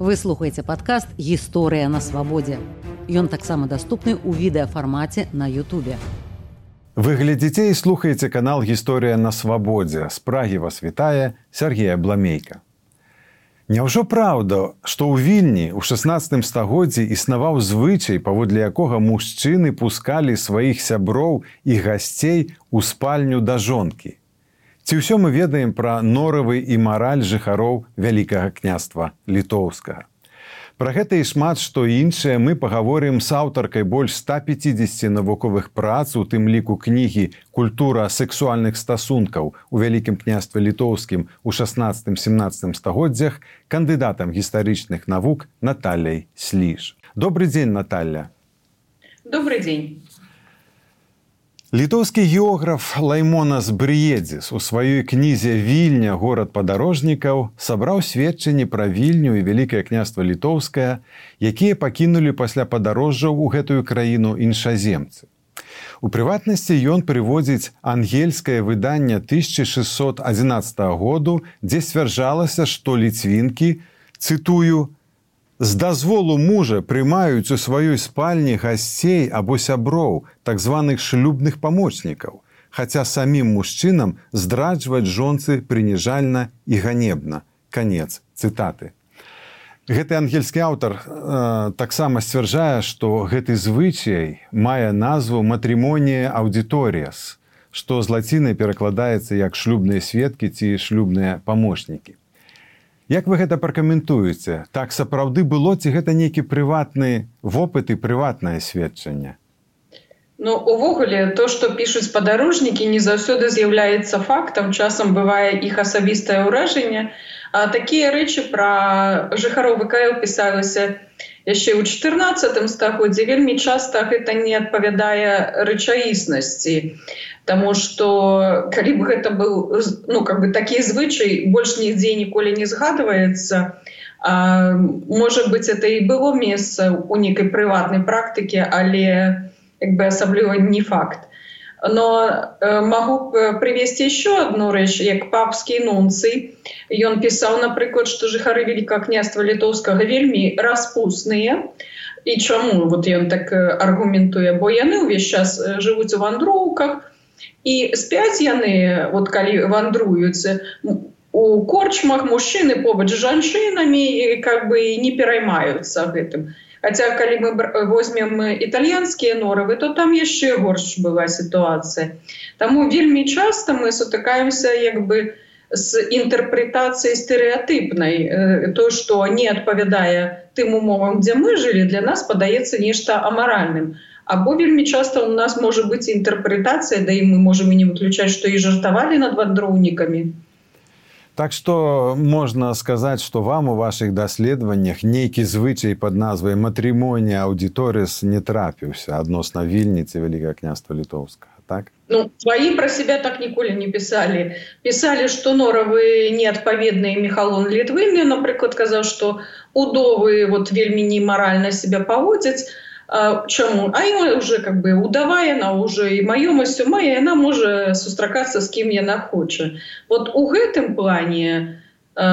Вы слухаеце падкаст «Гісторыя на свабодзе». Ён таксама даступны ў відэафармаце на Ютубе. Вы глядзіце і слухаеце канал «Гісторыя на свабодзе». З Прагі вас вітае Сергей Абламейка. Няўжо праўда, што ў Вільні ў 16 стагоддзі існаваў звычай, паводле якога мужчыны пускалі сваіх сяброў і гасцей у спальню да жонкі? Ці ўсё мы ведаем пра норавы і мараль жыхароў Вялікага княства Літоўскага? Пра гэта і шмат што іншае мы пагаворым з аўтаркай больш 150 навуковых прац, у тым ліку кнігі «Культура сексуальных стасункаў у Вялікім княстве Літоўскім у 16-17 стагоддзях», кандыдатам гістарычных навук Натальяй Сліж. Добрый дзень, Наталья. Добрый дзень. Літоўскі географ Лаймонас Брыедзіс у сваёй кнізе «Вільня. Горад падарожнікаў» сабраў сведчанні пра Вільню і Вялікае княства Літоўскае, якія пакінулі пасля падарожжаў у гэтую краіну іншаземцы. У прыватнасці ён прыводзіць ангельскае выданне 1611 году, дзе сцвярджалася, што ліцвінкі, цытую, «з дазволу мужа прымаюць у сваёй спальні гасцей або сяброў, так званых шлюбных памочнікаў, хаця самім мужчынам здраджваць жонцы прыніжальна і ганебна». Канец цытаты. Гэты ангельскі аўтар таксама сцвярджае, што гэты звычай мае назву «матрімонія аўдыторіас», што з лаціны перакладаецца як «шлюбныя сведкі» ці «шлюбныя памочнікі». Як вы гэта пракаментуеце? Так сапраўды было, ці гэта нейкі прыватны вопыт і прыватнае сведчанне? Ну, увогуле, то, што пішуць падарожнікі, не заўсёды з'яўляецца фактам, часам бывае іх асабістае ўражанне. А такія рэчы пра жыхароў ВКЛ пісалася яшчэ ў 14 стагоддзі. Вельмі часта гэта не адпавядае рэчаіснасці. Таму што, калі б гэта быў такі звычай, больш нідзе ніколі не згадваецца, можа быць, это і было месца ў нейкай прыватнай практыкі, але асабліва не факт. Но магу прывесці яшчэ адну рэч, як папскі нунцый. Ён пісаў, напрыклад, што жыхары Вялікага княства Літоўскага вельмі распусныя. І чаму? Ён так аргументуе, бо яны ўвесь час жывуць у вандроўках, і спяць яны, калі вандруюць, у корчмах мужчыны побач з жанчынамі і не пераймаюцца гэтым. Хаця, калі мы возьмем італьянскія норавы, то там яшчэ горш была сітуацыя. Таму вельмі часта мы сутыкаемся з інтэрпрэтацыяй стэрэатыпнай. То, што не адпавядае тым умовам, дзе мы жылі, для нас падаецца нешта амаральным. Або вельмі часта у нас можа быць інтэрпрэтацыя, да і мы можам і не выключаць, што і жартавалі над вандроўнікамі. Так што можна сказаць, што вам у вашых даследаваннях нейкі звычай пад назвай «матрімонія аўдыторіас» не трапіўся адносна Вільні ці Вялікага княства Літоўскага, так? Сваі пра сябе так ніколі не пісалі. Пісалі, што норавы неадпаведныя. Міхалон Літвін, напрыклад, казаў, што удовы вельмі немаральна сябе паводзяць. Чаму? А яна ўжо удава, яна ўжо і маёмасцю мае, яна можа сустракацца з кім яна хоча. У гэтым плане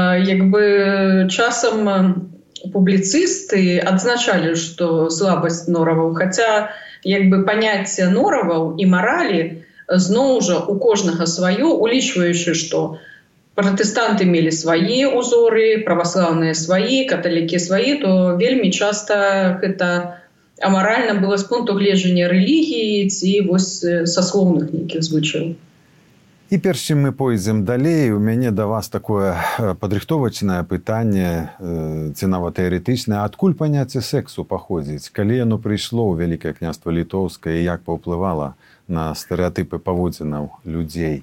часам публіцысты адзначалі, што слабасць нораваў, хаця паняцце нораваў і маралі зноў жа у кожнага сваё, улічваючы, што пратэстанты мелі свае ўзоры, праваслаўныя свае, каталікі свае, то вельмі часта гэта амаральна было з пункту гледжання рэлігіі ці саслоўных нейкіх звычаяў. І перш чым мы пойдзем далей, у мяне да вас такое падрыхтовачнае пытанне, ці нават тэарэтычнае. Адкуль паняцце сексу паходзіць? Калі яно прыйшло ў Вялікае княства Літоўскае і як паўплывала на стэрэатыпы паводзінаў людзей?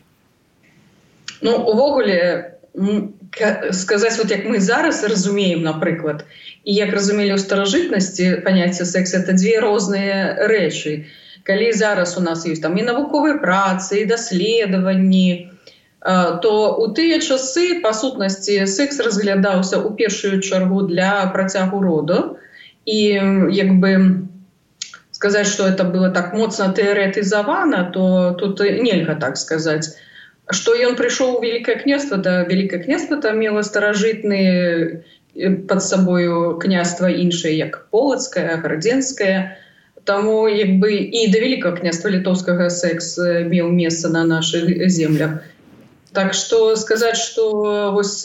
Увогуле, сказаць, як мы зараз разумеем, напрыклад, і як разумелі ў старажытнасці паняцце секс, это дзве розныя рэчы. Калі зараз у нас ёсць і навуковыя працы, і даследаванні, то ў тыя часы, па сутнасці, секс разглядаўся ў першую чаргу для працягу роду. І сказаць, што это было так моцна тэарэтызавана, то тут нельга так сказаць. Што ён прыйшоў у Вялікае княства, да Вялікае княства там мела старажытны пад сабою княства іншыя, як полацкае, градзенскае. Таму як бы і да вялікага княства літоўскага секс меў месца на нашых землях. Так што сказаць, што вось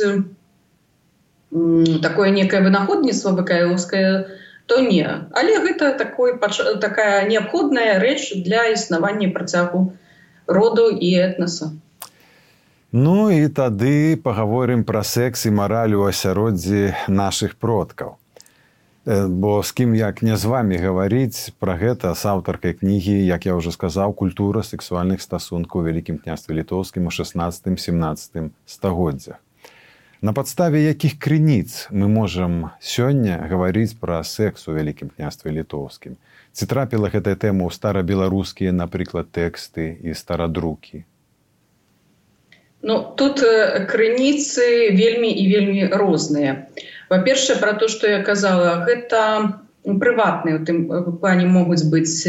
такое некае вынаходніцтва ВКЛаўскае, то не. Але гэта такая неабходная рэч для існавання працягу роду і этнаса. Ну і тады пагаворым пра секс і мараль у асяроддзі нашых продкаў. Бо з кім як не з вамі гаварыць пра гэта з аўтаркай кнігі, як я ўжо сказаў, «Культура сексуальных стасункаў у Вялікім княстве літоўскім у 16-17 стагоддзях». На падставе якіх крыніц мы можам сёння гаварыць пра секс у Вялікім княстве літоўскім? Ці трапіла гэтая тэма ў старабеларускія, напрыклад, тэксты і старадрукі? Ну, тут крыніцы вельмі і вельмі розныя. Па-першае, пра то, што я казала, гэта прыватныя, у тым плане могуць быць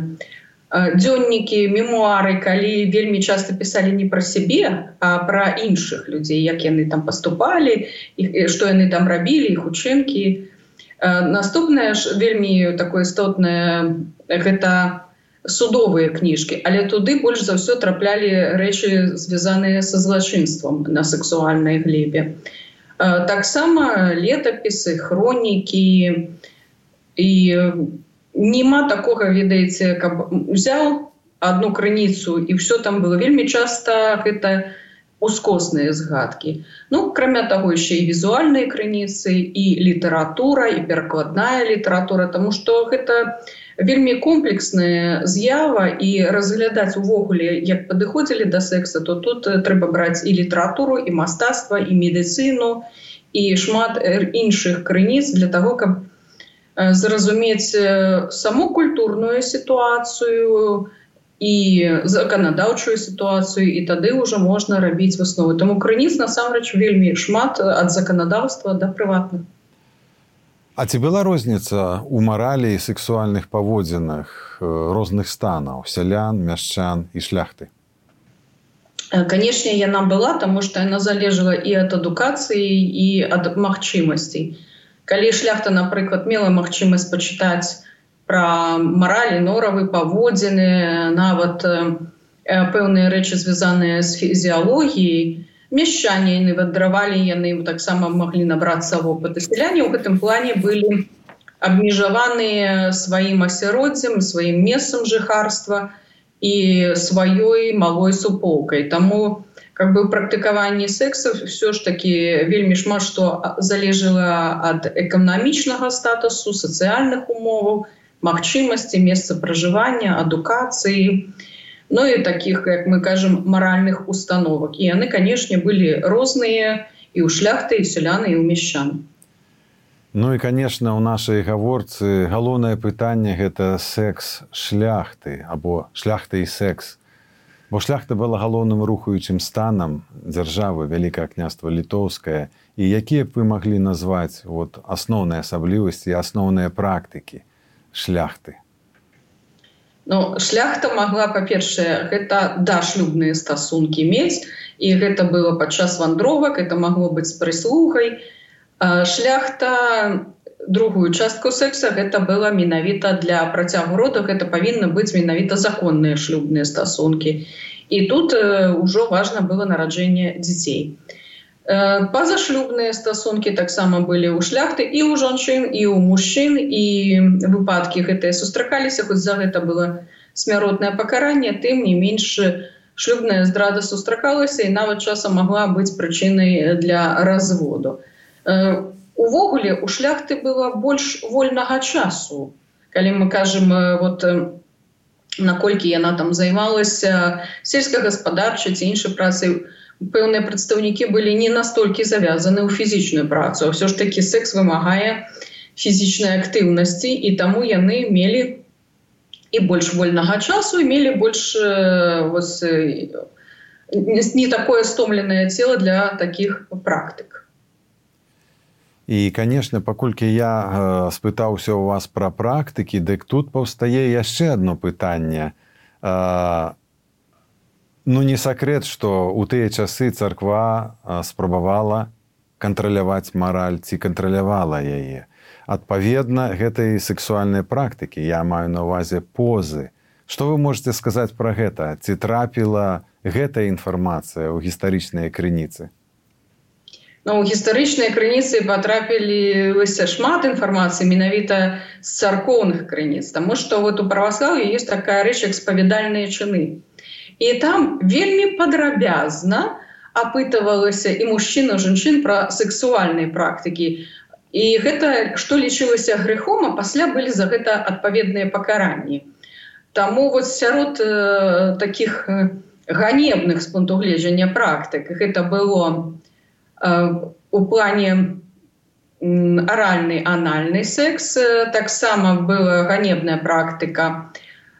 дзённікі, мемуары, калі вельмі часта пісалі не пра сябе, а пра іншых людзей, як яны там паступалі, што яны там рабілі, іх учынкі. Наступнае ж вельмі такое істотнае, гэта судовыя кніжкі, але туды больш за ўсё траплялі рэчы, звязаныя са злачынствам на сексуальнай глебе. Таксама летапісы, хронікі, і нема такога, ведаеце, каб узяў адну крыніцу і ўсё там было. Вельмі часта гэта ускосныя згадкі. Ну, акрамя таго, яшчэ і візуальныя крыніцы, і літаратура, і перакладная літаратура, таму што гэта вельмі комплексная з'ява, і разглядаць увогуле, як падыходзілі да секса, то тут трэба браць і літаратуру, і мастацтва, і медыцыну, і шмат іншых крыніц для таго, каб зразумець саму культурную сітуацыю і заканадаўчую сітуацыю, і тады ўжо можна рабіць высновы. Таму крыніц насамрэч вельмі шмат ад заканадаўства да прыватных. А ці была розніца ў маралі і сексуальных паводзінах розных станаў, сялян, мяшчан і шляхты? Канешне, яна была, таму што яна залежала і ад адукацыі, і ад магчымасцей. Калі шляхта, напрыклад, мела магчымасць пачытаць пра маралі, норавы, паводзіны, нават пэўныя рэчы, звязаныя з фізіялогіяй, мяшчане яны вандравалі, яны таксама маглі набрацца вопыт. Сяляне ў гэтым плане былі абмежаваныя сваім асяроддзем, сваім месцам жыхарства і сваёй малой суполкай. Таму у практыкаванні секса все ж таки вельмі шмат што залежала ад эканамічнага статусу, сацыяльных умоваў, магчымасці, месца пражывання, адукацыі, ну і такіх, як мы кажам, маральных установак. І яны, канешне, былі розныя і ў шляхты, і сялян, і ў мяшчан. Ну і, канешне, у нашай гаворцы галоўнае пытанне гэта секс шляхты, або шляхта і секс. Бо шляхта была галоўным рухаючым станам дзяржавы Вялікае княства літоўскае. І якія б вы маглі назваць асноўныя асаблівасці і асноўныя практыкі шляхты? Ну, шляхта магла, па-першае, гэта дашлюбныя стасункі мець, і гэта было падчас вандровак, гэта магло быць з прыслугай. Шляхта другую частку секса гэта было менавіта для працягу роду, гэта павінны быць менавіта законныя шлюбныя стасункі. І тут ўжо важна было нараджэнне дзяцей. Пазашлюбныя стасункі таксама былі ў шляхты і ў жанчын, і ў мужчын, і выпадкі гэтыя сустракаліся, хоць за гэта было смяротнае пакаранне, тым не менш шлюбная здрада сустракалася і нават часам магла быць прычынай для разводу. Увогуле, у шляхты было больш вольнага часу. Калі мы кажам, наколькі яна там займалася сельскагаспадарчай ці іншай працай, пэўныя прадстаўнікі былі не настолькі завязаны ў фізічную працу. Ўсё ж такі секс вымагае фізічнай актыўнасці, і таму яны мелі і больш вольнага часу, і мелі больш не такое стомленае цела для такіх практык. І, канешне, паколькі я спытаўся ў вас пра практыкі, дык тут паўстае яшчэ адно пытанне. Ну, не сакрэт, што ў тыя часы царква спрабавала кантраляваць мараль ці кантралявала яе. Адпаведна, гэта і сексуальныя практыкі. Я маю на ўвазе позы. Што вы можете сказаць пра гэта? Ці трапіла гэтая інфармацыя ў гістарычныя крыніцы? У гістарычныя крыніцы патрапілася шмат інфармацыі менавіта з царкоўных крыніц, таму што у праваслаўі ёсць такая рэч, як спавядальныя чыны. І там вельмі падрабязна апытывалася і мужчын, і жанчын пра сексуальныя практыкі. І гэта, што лічылася грэхом, а пасля былі за гэта адпаведныя пакаранні. Таму сярод такіх ганебных з пункту гледжання практык гэта было у плане аральны, анальны секс, таксама была ганебная практыка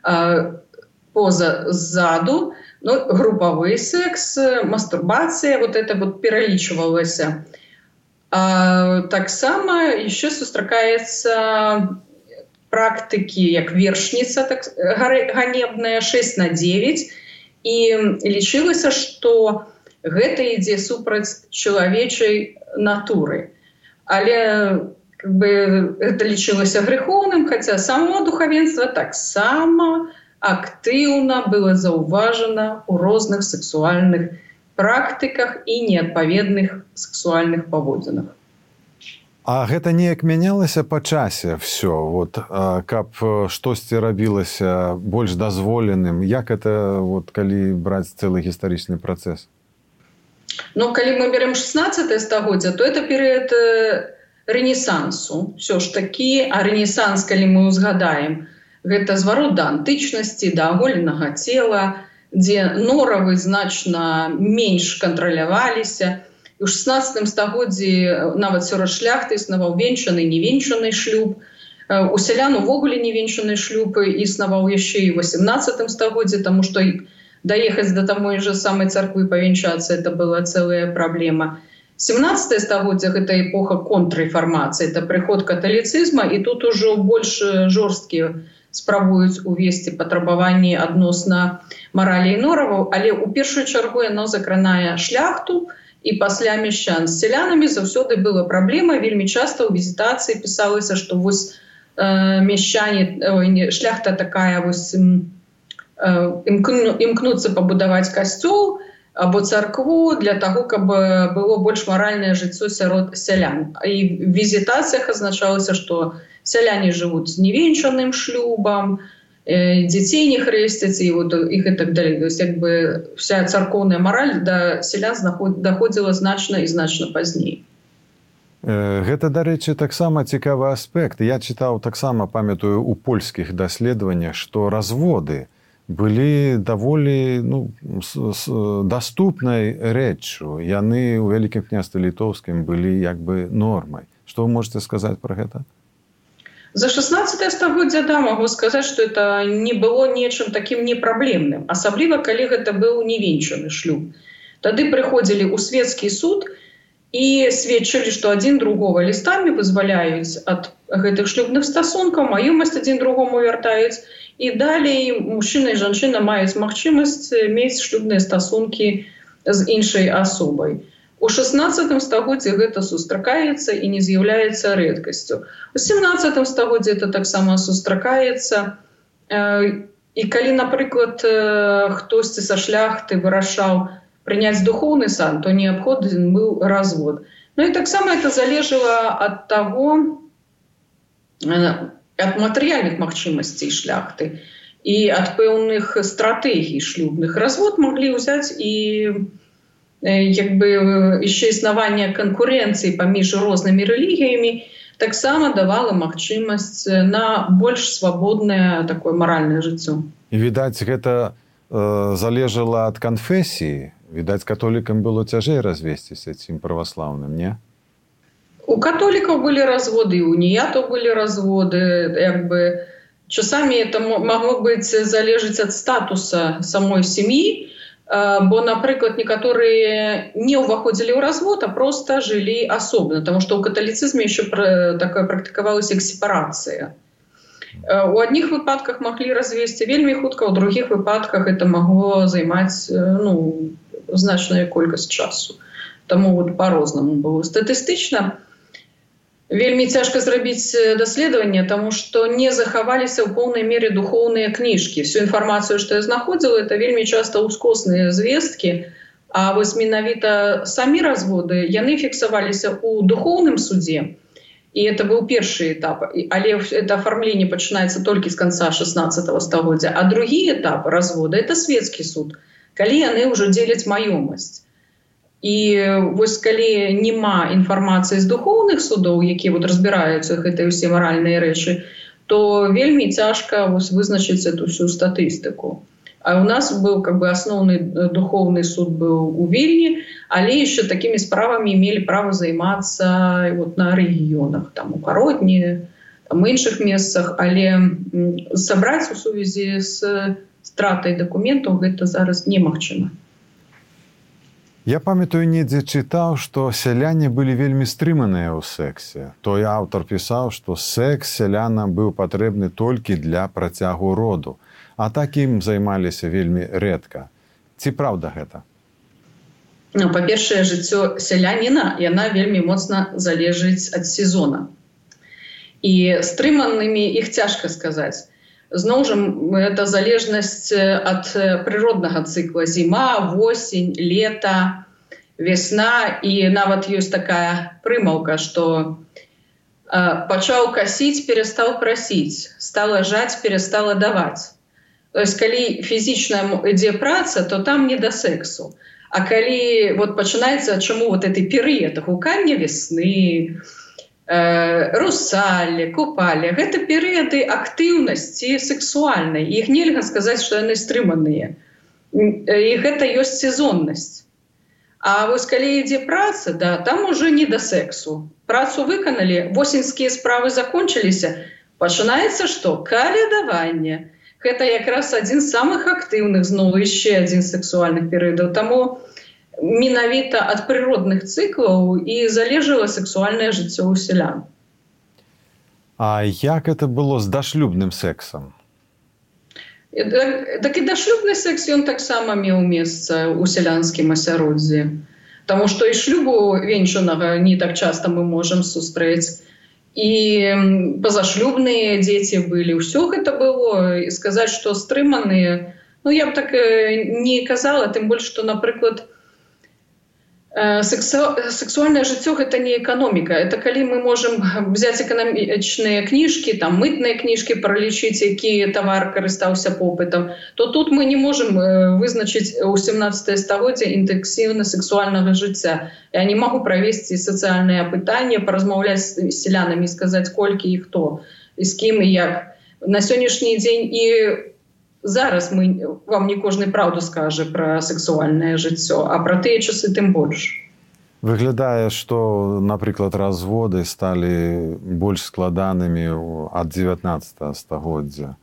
поза ззаду, групавы секс, мастурбацыя, это пералічвалася. Таксама яшчэ сустракаецца практыкі, як вершніца ганебная, 6/9, і лічылася, што гэта ідзе супраць чалавечай натуры. Але гэта лічылася грэхоўным, хаця само духавенства таксама актыўна было заўважана ў розных сексуальных практыках і неадпаведных сексуальных паводзінах. А гэта неяк мянялася па часе ўсё, каб штосьці рабілася больш дазволеным? Як это, калі браць цэлы гістарычны працэс? Калі мы берем 16 стагоддзя, то это перыяд рэнесансу. Всё ж такі, а рэнесанс, калі мы узгадаем, гэта зварот да антычнасці, да аголенага цела, дзе норавы значна менш кантраляваліся. У 16 стагоддзі нават сярод шляхты існаваў венчаны, невенчаны шлюб. У сялян увогуле невенчаны шлюб існаваў яшчэ і ў 18 стагоддзі, таму што даехаць да тамой жа самай царквы павенчацца, это была цэлая праблема. 17 стагоддзе – гэта эпоха контррэформацыі, это прыход каталіцызма, і тут ужо больш жорсткія спрабуюць увесці патрабаванні адносна маралі і нораваў, але ў першую чаргу яно закранае шляхту, і пасля мяшчан. З сялянамі заўсёды была праблема. Вельмі часта ў візітацыі пісалася, што мяшчане, шляхта такая імкнуцца пабудаваць касцёл або царкву для таго, каб было больш маральнае жыццё сярод сялян. І в візітацыях азначалася, што сяляне жывуць з невенчаным шлюбам, дзяцей не хрэсцяць і так далей. Вся царкоўная мараль да сялян даходзіла значна і значна пазней. Гэта, дарэчы, таксама цікавы аспект. Я чытаў таксама, памятаю, у польскіх даследаваннях, што разводы былі даволі даступнай рэччу. Яны ў Вялікім княстве Літоўскім былі нормай. Што вы можете сказаць пра гэта? За 16 стагоддзя, могу сказаць, што это не было нечым такім непраблемным, асабліва калі гэта быў невенчаны шлюб. Тады прыходзілі ў свецкі суд і сведчылі, што адзін другога лістамі вызваляюць ад гэтых шлюбных стасункаў, маёмасць адзін другому вяртаюць, і далей мужчына і жанчына маюць магчымасць мець шлюбныя стасункі з іншай асобай. У 16 стагоддзі гэта сустракаецца і не з'яўляецца рэдкасцю. У 17 стагоддзі это таксама сустракаецца. І калі, напрыклад, хтосьці са шляхты вырашаў прыняць духоўны сан, то неабходны быў развод. І таксама это залежала ад таго, ад матэрыяльных магчымасцей шляхты і ад пэўных стратэгій шлюбных. Развод маглі ўзяць і яшчэ існаванне канкурэнцыі паміж рознымі рэлігіямі таксама давала магчымасць на больш свабоднае такое маральнае жыццё. І, відаць, гэта залежала ад канфесіі. Відаць, католікам было цяжэй развесціся, чым праваслаўным, не? У католікаў былі разводы, і у уніятаў былі разводы. Часамі это магло быць залежыць ад статуса самой сям'і, бо, напрыклад, некаторыя не ўваходзілі ў развод, а проста жылі асобна, таму што ў каталіцызме яшчэ такое практыкавалася як сепарацыя. У адних выпадках маглі развесці вельмі хутка, у другіх выпадках это магло займаць значную колькасць часу. Таму вот па-рознаму было. Статыстычна вельмі цяжка зрабіць даследаванне, таму што не захаваліся ў поўнай мере духоўныя кніжкі. Всю інфармацыю, што я знаходзіла, это вельмі часта ўскосныя звесткі, а вось менавіта самі разводы, яны фіксаваліся ў духоўным судзе. І это быў першы этап, але это афармленне пачынаецца толькі з канца 16 стагоддзя. А другі этап развода – это светскі суд, калі яны ўжо дзеляць маёмасць. І вось калі няма інфармацыі з духоўных судоў, якія вот разбіраюцца гэтыя ўсе маральныя рэчы, то вельмі цяжка вось вызначыць эту всю статыстыку. А у нас был как бы основный духовный суд был у Вильни, але еще такими справами имели право заниматься вот на регионах, там у Каротні, там іншых месцах, але собрать у сувязі з стратой документов гэта зараз немагчыма. Я памятаю, недзе чытаў, што сяляне былі вельмі стрыманыя ў сексе. Той аўтар пісаў, што секс сялянам быў патрэбны толькі для працягу роду. А такім займаліся вельмі рэдка. Ці праўда гэта? Ну, па-першае, жыццё сяляніна, яна вельмі моцна залежыць ад сезона. І стрыманымі іх цяжка сказаць. Зноў жа, это залежнасць ад прыроднага цыкла. Зіма, восень, лета, весна. І нават ёсць такая прымаўка, што пачаў касіць, перастаў прасіць, стала жаць, перастала даваць. То есть, калі фізічна ідзе праца, то там не да сексу. А калі вот пачынаецца, чаму вот гэты перыяд гукання весны, русалле, купалле, гэта перыяды актыўнасці сексуальнай. Іх нельга сказаць, што яны стрыманыя. І гэта ёсць сезоннасць. А вось калі ідзе праца, да, там уже не да сексу. Працу выканалі, восеньскія справы закончыліся, пачынаецца што? Калядаванне. Гэта якраз адзін з самых актыўных, зноў яшчэ адзін з сексуальных перыядаў. Таму менавіта ад прыродных цыклаў і залежала сексуальнае жыццё ў сялян. А як это было з дашлюбным сексам? Так і дашлюбны секс, ён таксама меў месца ў сялянскім асяроддзі. Таму што і шлюбу венчанага не так часта мы можам сустрэць. І пазашлюбныя дзеці былі. Ўсё гэта было. І сказаць, што стрыманыя, ну, я б так не казала, тым больш, што, напрыклад, сексуальнае жыццё – гэта не эканоміка. Это калі мы можам взяць эканамічныя кніжкі, там, мытныя кніжкі, пралічыць, які тавар карыстаўся попытам, то тут мы не можам вызначыць у 17 стагоддзе інтэнсіўна сексуальнага жыцця. Я не магу правесці сацыяльнае апытанне, паразмаўляць з сялянамі, сказаць, колькі і хто, і з кім і як. На сённяшні дзень і зараз вам не кожны праўду скажа пра сексуальнае жыццё, а пра тыя часы тым больш. Выглядае, што, напрыклад, разводы сталі больш складанымі ад 19 стагоддзя.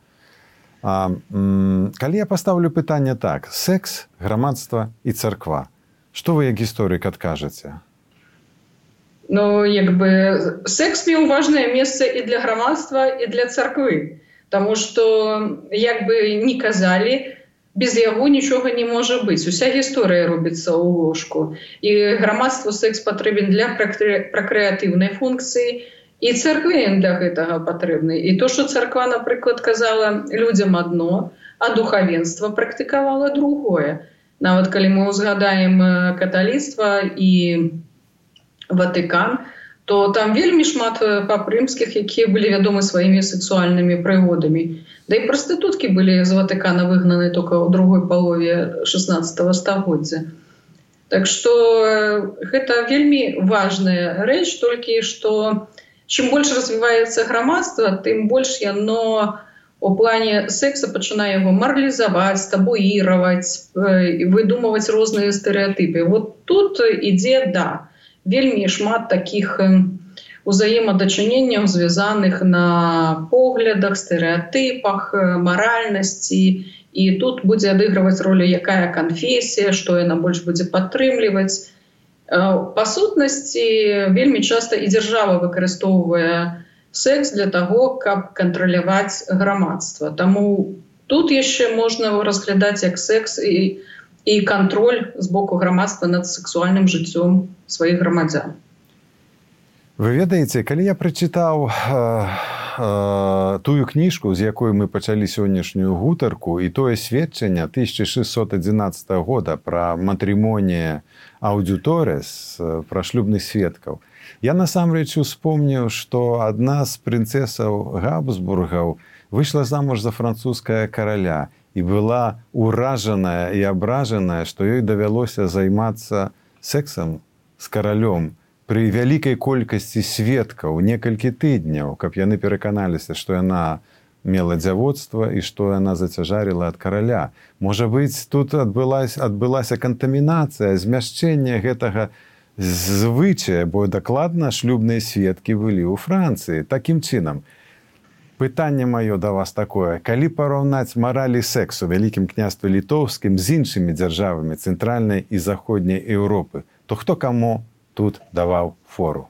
Калі я пастаўлю пытанне так: секс, грамадства і царква, што вы як гісторык адкажаце? Ну, як бы, секс меў важнае месца і для грамадства, і для царквы. Таму што, як бы ні казалі, без яго нічога не можа быць. Уся гісторыя робіцца ў ложку. І грамадству секс патрэбен для пракрэатыўнай функцыі, і царкве для гэтага патрэбны. І то, што царква, напрыклад, казала людзям адно, а духавенства практыкавала другое. Нават калі мы ўзгадаем каталіцтва і Ватыкан, то там вельмі шмат пап рымскіх, якія былі вядомы сваімі сексуальнымі прыгодамі. Да і прастытуткі былі з Ватыкана выгнаны толькі ў другой палове 16 стагоддзя. Так што гэта вельмі важная рэч, толькі што чым больш развіваецца грамадства, тым больш яно у плане секса пачынае яго маралізаваць, табуіраваць, выдумваць розныя стэрэатыпы. Вот тут ідзе, да, вельмі шмат такіх узаемадачыненняў, звязаных на поглядах, стэрэатыпах, маральнасці. І тут будзе адыгрываць ролю якая канфесія, што яна больш будзе падтрымліваць. Па сутнасці, вельмі часта і дзяржава выкарыстоўвае секс для таго, каб кантраляваць грамадства. Таму тут яшчэ можна разглядаць як секс і і кантроль з боку грамадства над сексуальным жыццём сваіх грамадзян. Вы ведаеце, калі я прачытаў тую кніжку, з якой мы пачалі сённяшнюю гутарку, і тое сведчанне 1611 года пра матрымонія аўдыторес, пра шлюбных сведкаў, я насамрэч успомніў, што адна з прынцэсаў Габсбургаў выйшла замуж за французскага караля і была ўражаная і абражаная, што ёй давялося займацца сексам з каралём пры вялікай колькасці сведкаў некалькі тыдняў, каб яны пераканаліся, што яна мела дзявоцтва і што яна зацяжарила ад караля. Можа быць, тут адбылася кантамінацыя, змяшчэнне гэтага звычая, бо дакладна шлюбныя сведкі былі ў Францыі. Такім чынам, пытанне маё да вас такое. Калі параўнаць маралі сексу Вялікім княстве Літоўскім з іншымі дзяржавамі цэнтральнай і заходняй Еўропы, то хто каму тут даваў фору?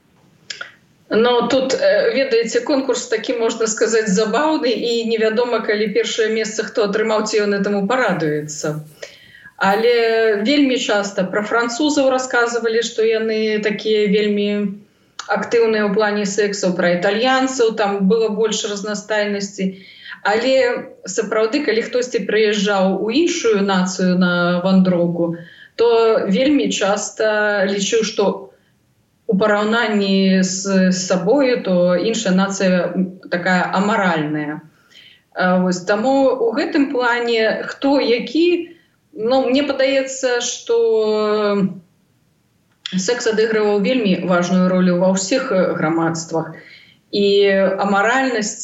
Ну, тут, ведаеце, конкурс такі, можна сказаць, забаўны, і невядома, калі першае месца хто атрымаў, ці ён этаму парадуецца. Але вельмі часта пра французаў расказвалі, што яны такія вельмі актыўныя ў плане сексу, пра італьянцаў, там было больш разнастайнасці. Але сапраўды, калі хтосьці прыязджаў у іншую нацыю на вандроўку, то вельмі часта лічыў, што у параўнанні з сабою, то іншая нацыя такая амаральная. Таму у гэтым плане хто які, мне падаецца, што секс адыгрываў вельмі важную ролю ва ўсіх грамадствах. І амаральнасць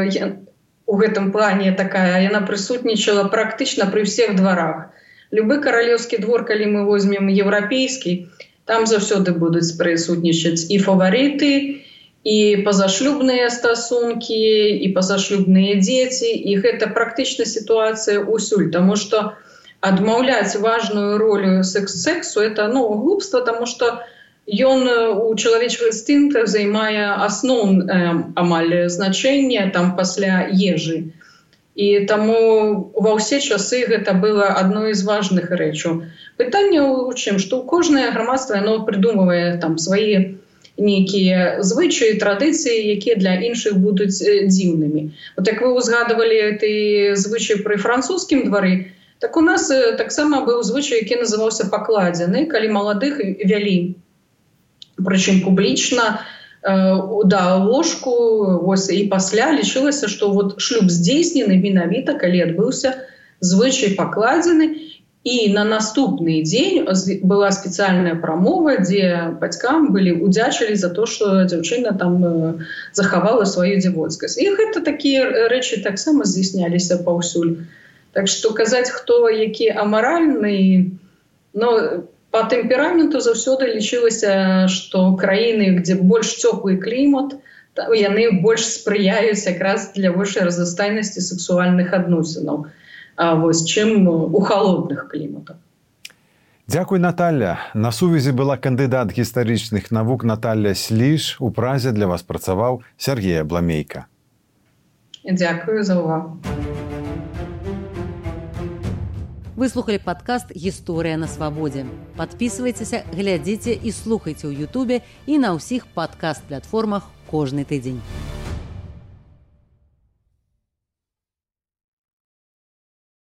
у гэтым плане такая, яна прысутнічала практычна пры ўсіх дварах. Любы каралеўскі двор, калі мы возьмем еўрапейскі, там заўсёды будуць прысутнічаць і фаварыты, і пазашлюбныя стасункі, і пазашлюбныя дзеці. І гэта практычна сітуацыя ўсюль, таму што адмаўляць важную ролю сексу – это глупства, таму што ён у чалавечых інстынктах займае асноўнае амаль значэнне там пасля ежы. І таму ва ўсе часы гэта было адной з важных рэчаў. Пытанне ў чым, што кожнае грамадства яно прыдумвае там свае нейкія звычаі, традыцыі, якія для іншых будуць дзіўнымі. Вот як вы узгадывалі ты звычай пры французскім двары, так у нас таксама быў звычай, які называўся пакладзены, калі маладых вялі, прычым публічна, ложку, і пасля лічылася, што шлюб здзейснены менавіта, калі адбыўся звычай пакладзены, і на наступны дзень была спецыяльная прамова, дзе бацькам былі удзячылі за то, што дзяўчына там захавала сваю дзявоцкасць. І гэта такія рэчы таксама здзейсняліся паўсюль. Так што казаць, хто які амаральны, по тэмпераменту заўсёды лічылася, што краіны, дзе больш цёплы клімат, яны больш спрыяюць якраз для большай разнастайнасці сексуальных адносінаў, чым у халодных кліматах. Дзякуй, Наталля. На сувязі была кандыдат гістарычных навук Наталля Сліж. У Празе для вас працаваў Сергей Абламейка. Дзякую за ўвагу. Вы слухали падкаст «Гісторыя на свабодзе». Падпісвайцеся, глядзіце і слухайце ў Ютубе і на ўсіх падкаст-платформах кожны тыдзень.